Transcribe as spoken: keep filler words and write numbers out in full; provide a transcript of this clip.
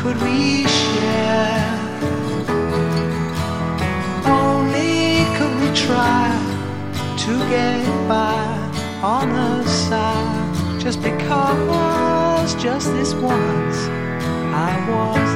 could we share? Only could we try to get by on the side, just because, just this once, I was